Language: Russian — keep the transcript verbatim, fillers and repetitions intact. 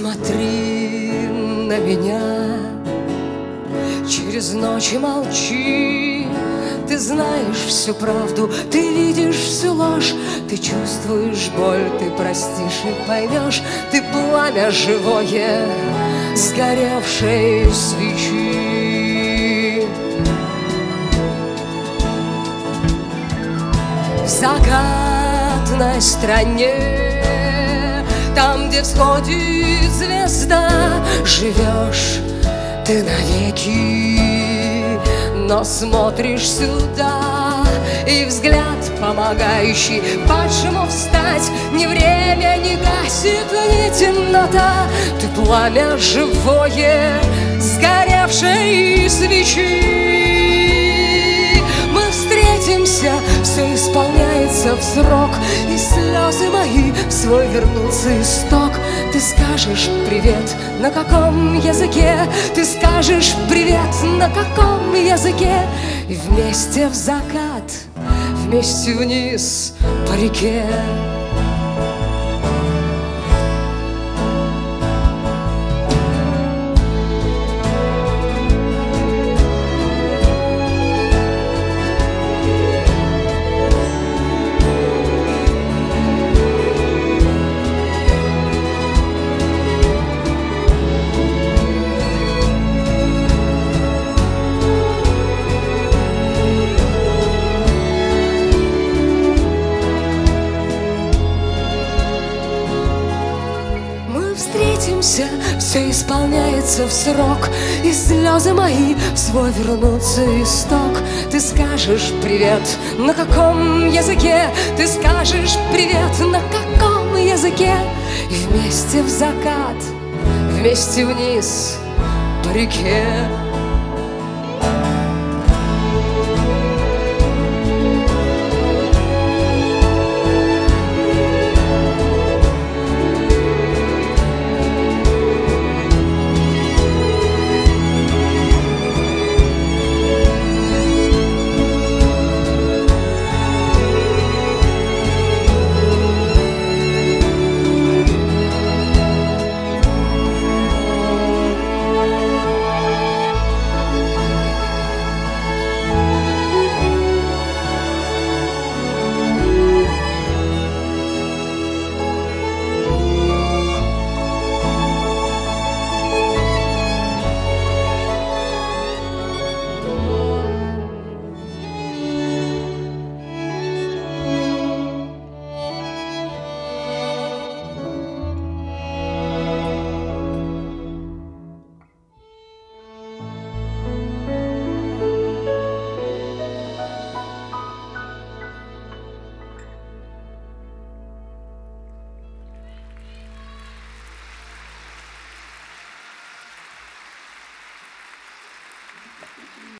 смотри на меня, через ночи молчи. Ты знаешь всю правду, ты видишь всю ложь, ты чувствуешь боль, ты простишь и поймешь. Ты пламя живое, сгоревшей свечи. В закатной стране, там, где всходит звезда, живешь ты навеки, но смотришь сюда, и взгляд, помогающий падшему встать, ни время не гасит, ни темнота. Ты пламя живое, сгоревшей свечи. Мы встретимся, все исполняется в срок, и слезы мои в свой вернутся исток. Ты скажешь привет, на каком языке? Ты скажешь привет, на каком языке? И вместе в закат, вместе вниз по реке. Все исполняется в срок, и слезы мои в свой вернутся исток. Ты скажешь привет, на каком языке? Ты скажешь привет, на каком языке? И вместе в закат, вместе вниз по реке.